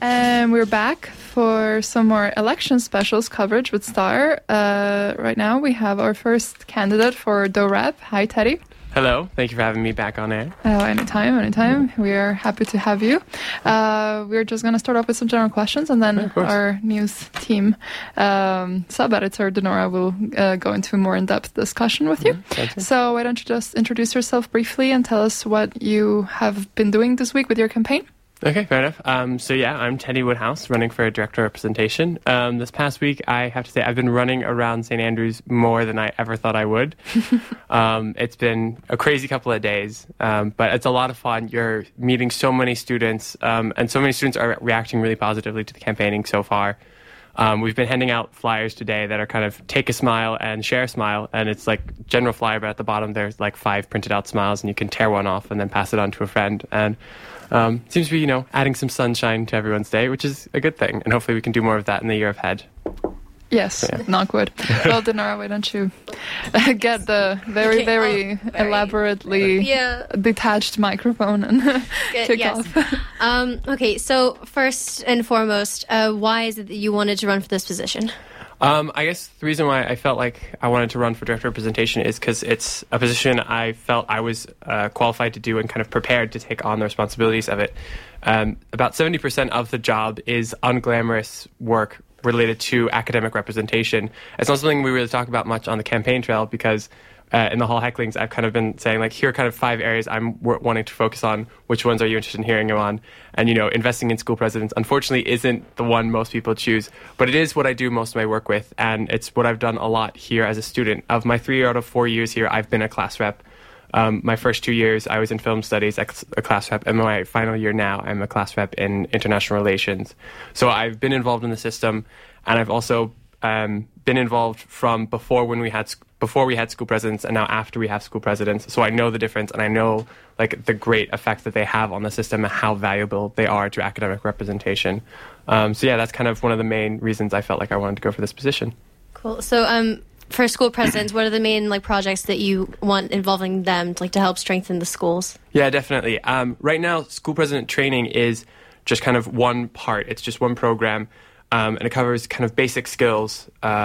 And we're back for some more election specials coverage with Star. Right now we have our first candidate for DoRep. Hi, Teddy. Hello. Thank you for having me back on air. Anytime. We are happy to have you. We're just going to start off with some general questions, and then our news team sub-editor, Denora, will go into a more in-depth discussion with you. So why don't you just introduce yourself briefly and tell us what you have been doing this week with your campaign? Okay, fair enough. I'm Teddy Woodhouse, running for director representation. This past week, I have to say, I've been running around St. Andrews more than I ever thought I would. It's been a crazy couple of days, but it's a lot of fun. You're meeting so many students, and so many students are reacting really positively to the campaigning so far. We've been handing out flyers today that are kind of take a smile and share a smile, and it's like general flyer, but at the bottom there's like 5 printed out smiles, and you can tear one off and then pass it on to a friend. And seems to be, adding some sunshine to everyone's day, which is a good thing. And hopefully we can do more of that in the year ahead. Yes, knock wood. Well, Denora, why don't you get the very elaborately detached microphone and kick off? Okay, so first and foremost, why is it that you wanted to run for this position? I guess the reason why I felt like I wanted to run for director representation is because it's a position I felt I was qualified to do and kind of prepared to take on the responsibilities of it. About 70% of the job is unglamorous work related to academic representation. It's not something we really talk about much on the campaign trail because in the Hall Hecklings, I've kind of been saying, like, here are kind of 5 areas I'm wanting to focus on. Which ones are you interested in hearing on? And, investing in school presidents, unfortunately, isn't the one most people choose. But it is what I do most of my work with, and it's what I've done a lot here as a student. Of my 3 out of 4 years here, I've been a class rep. My first 2 years, I was in film studies, a class rep, and my final year now, I'm a class rep in international relations. So I've been involved in the system, and I've also been involved from before we had school presidents and now after we have school presidents. So I know the difference, and I know the great effect that they have on the system and how valuable they are to academic representation. That's kind of one of the main reasons I felt like I wanted to go for this position. Cool. So for school presidents, what are the main projects that you want involving them to help strengthen the schools? Yeah, definitely. Right now, school president training is just kind of one part. It's just one program. And it covers kind of basic skills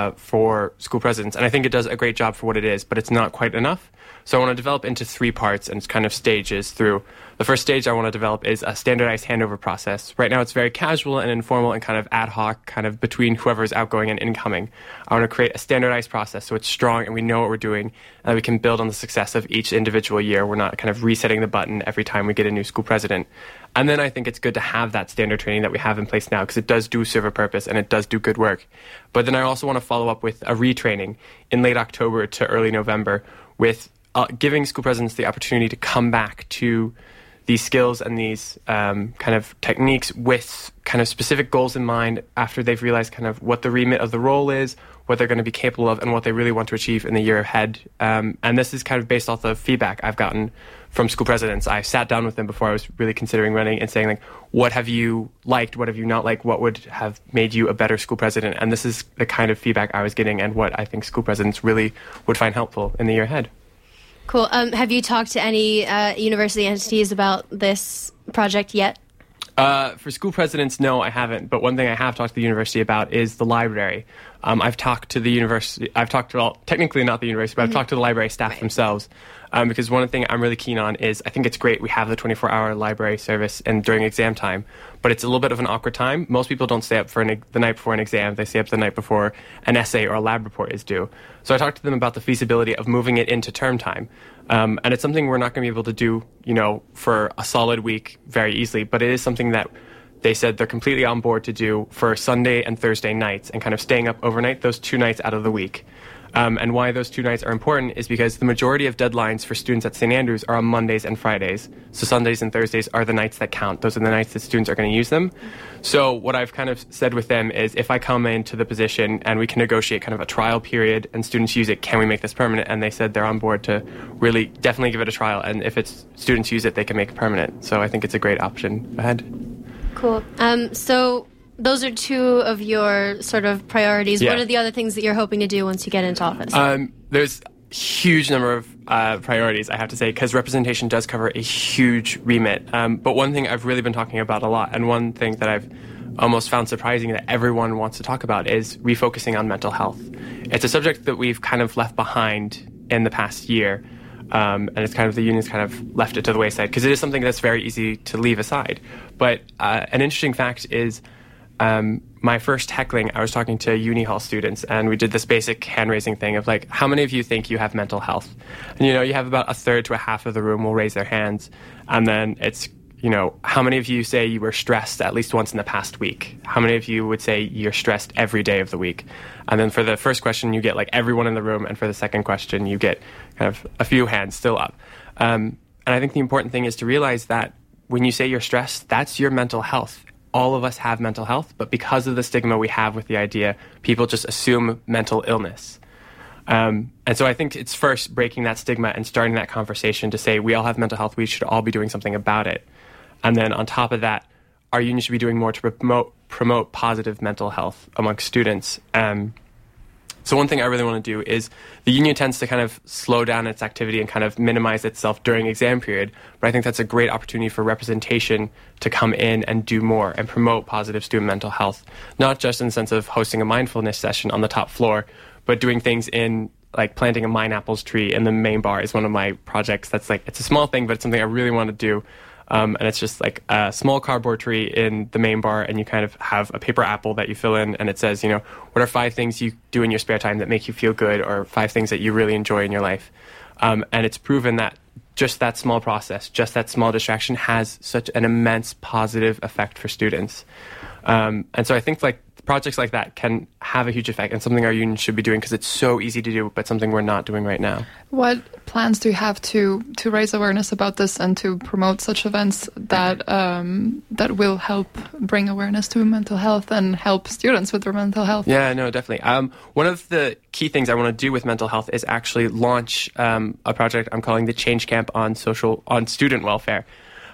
for school presidents. And I think it does a great job for what it is, but it's not quite enough. So I want to develop into 3 parts and kind of stages through. The first stage I want to develop is a standardized handover process. Right now it's very casual and informal and kind of ad hoc, kind of between whoever is outgoing and incoming. I want to create a standardized process so it's strong and we know what we're doing, and we can build on the success of each individual year. We're not kind of resetting the button every time we get a new school president. And then I think it's good to have that standard training that we have in place now, because it does do serve a purpose and it does do good work. But then I also want to follow up with a retraining in late October to early November with giving school presidents the opportunity to come back to these skills and these kind of techniques with kind of specific goals in mind after they've realized kind of what the remit of the role is, what they're going to be capable of, and what they really want to achieve in the year ahead. And this is kind of based off the feedback I've gotten from school presidents. I sat down with them before I was really considering running and saying, what have you liked? What have you not liked? What would have made you a better school president? And this is the kind of feedback I was getting and what I think school presidents really would find helpful in the year ahead. Cool. Have you talked to any university entities about this project yet? For school presidents, no, I haven't. But one thing I have talked to the university about is the library. I've talked to the university. Technically not the university, but I've talked to the library staff themselves. Because one thing I'm really keen on is I think it's great we have the 24-hour library service and during exam time, but it's a little bit of an awkward time. Most people don't stay up for the night before an exam. They stay up the night before an essay or a lab report is due. So I talked to them about the feasibility of moving it into term time. And it's something we're not going to be able to do, for a solid week very easily, but it is something that they said they're completely on board to do for Sunday and Thursday nights and kind of staying up overnight those 2 nights out of the week. And why those 2 nights are important is because the majority of deadlines for students at St. Andrews are on Mondays and Fridays. So Sundays and Thursdays are the nights that count. Those are the nights that students are going to use them. So what I've kind of said with them is if I come into the position and we can negotiate kind of a trial period and students use it, can we make this permanent? And they said they're on board to really definitely give it a trial. And if students use it, they can make it permanent. So I think it's a great option ahead. Cool. So those are 2 of your sort of priorities. Yeah. What are the other things that you're hoping to do once you get into office? There's a huge number of priorities, I have to say, because representation does cover a huge remit. But one thing I've really been talking about a lot, and one thing that I've almost found surprising that everyone wants to talk about, is refocusing on mental health. It's a subject that we've kind of left behind in the past year, and it's kind of the union's kind of left it to the wayside because it is something that's very easy to leave aside. But an interesting fact is my first heckling, I was talking to uni hall students, and we did this basic hand-raising thing of like, how many of you think you have mental health? And, you have about a third to a half of the room will raise their hands, and then it's, how many of you say you were stressed at least once in the past week? How many of you would say you're stressed every day of the week? And then for the first question, you get like everyone in the room, and for the second question, you get kind of a few hands still up. And I think the important thing is to realize that when you say you're stressed, that's your mental health. All of us have mental health, but because of the stigma we have with the idea, people just assume mental illness. And so I think it's first breaking that stigma and starting that conversation to say we all have mental health, we should all be doing something about it. And then on top of that, our union should be doing more to promote positive mental health amongst students. So one thing I really want to do is the union tends to kind of slow down its activity and kind of minimize itself during exam period. But I think that's a great opportunity for representation to come in and do more and promote positive student mental health, not just in the sense of hosting a mindfulness session on the top floor, but doing things in like planting a mine apples tree in the main bar is one of my projects. That's like, it's a small thing, but it's something I really want to do. And it's just like a small cardboard tree in the main bar, and you kind of have a paper apple that you fill in, and it says, what are 5 things you do in your spare time that make you feel good, or 5 things that you really enjoy in your life. And it's proven that just that small process, just that small distraction has such an immense positive effect for students. And so I think like projects like that can have a huge effect, and something our union should be doing because it's so easy to do, but something we're not doing right now. What plans do you have to raise awareness about this and to promote such events that that will help bring awareness to mental health and help students with their mental health? Yeah, no, definitely. One of the key things I want to do with mental health is actually launch a project I'm calling the Change Camp on student welfare.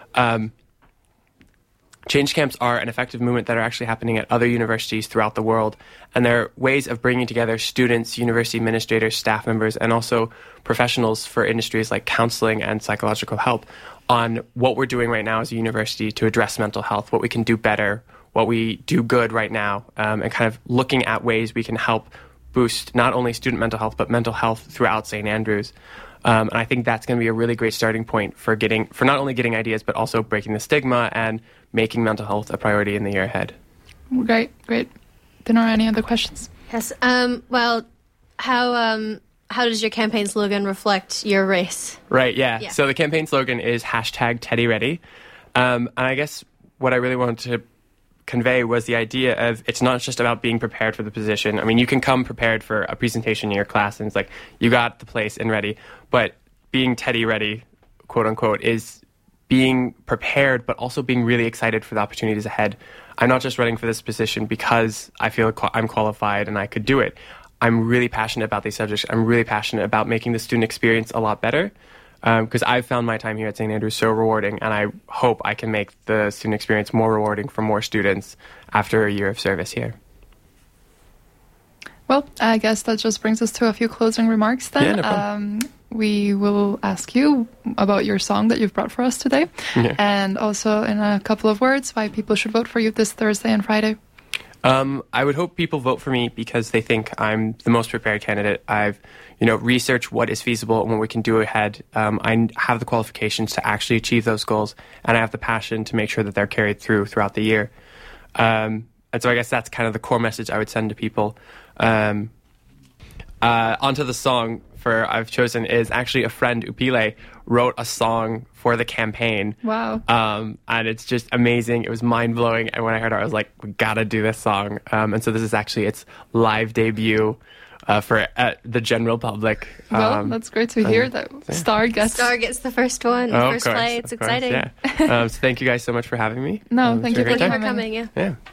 Change camps are an effective movement that are actually happening at other universities throughout the world, and they're ways of bringing together students, university administrators, staff members, and also professionals for industries like counseling and psychological help on what we're doing right now as a university to address mental health, what we can do better, what we do good right now, and kind of looking at ways we can help boost not only student mental health, but mental health throughout St. Andrews. And I think that's going to be a really great starting point for not only getting ideas, but also breaking the stigma and making mental health a priority in the year ahead. Great. Dinora, any other questions? Yes. Well, how does your campaign slogan reflect your race? Right, yeah. So the campaign slogan is #TeddyReady. And I guess what I really wanted to convey was the idea of it's not just about being prepared for the position. I mean, you can come prepared for a presentation in your class and it's like, you got the place and ready. But being Teddy ready, quote unquote, is being prepared, but also being really excited for the opportunities ahead. I'm not just running for this position because I feel I'm qualified and I could do it. I'm really passionate about these subjects. I'm really passionate about making the student experience a lot better. Because I've found my time here at St. Andrews so rewarding, and I hope I can make the student experience more rewarding for more students after a year of service here. Well, I guess that just brings us to a few closing remarks then. Yeah, no problem. We will ask you about your song that you've brought for us today, and also in a couple of words why people should vote for you this Thursday and Friday. I would hope people vote for me because they think I'm the most prepared candidate. I've, researched what is feasible and what we can do ahead. I have the qualifications to actually achieve those goals, and I have the passion to make sure that they're carried throughout the year. And so I guess that's kind of the core message I would send to people. Onto the song I've chosen is actually a friend, Upile, wrote a song for the campaign. Wow. And it's just amazing. It was mind-blowing. And when I heard it, I was like, we gotta do this song. And so this is actually its live debut for the general public. Well, that's great to hear that Star gets the first one, first play. It's exciting. Yeah. So thank you guys so much for having me. No, thank you for coming. Yeah.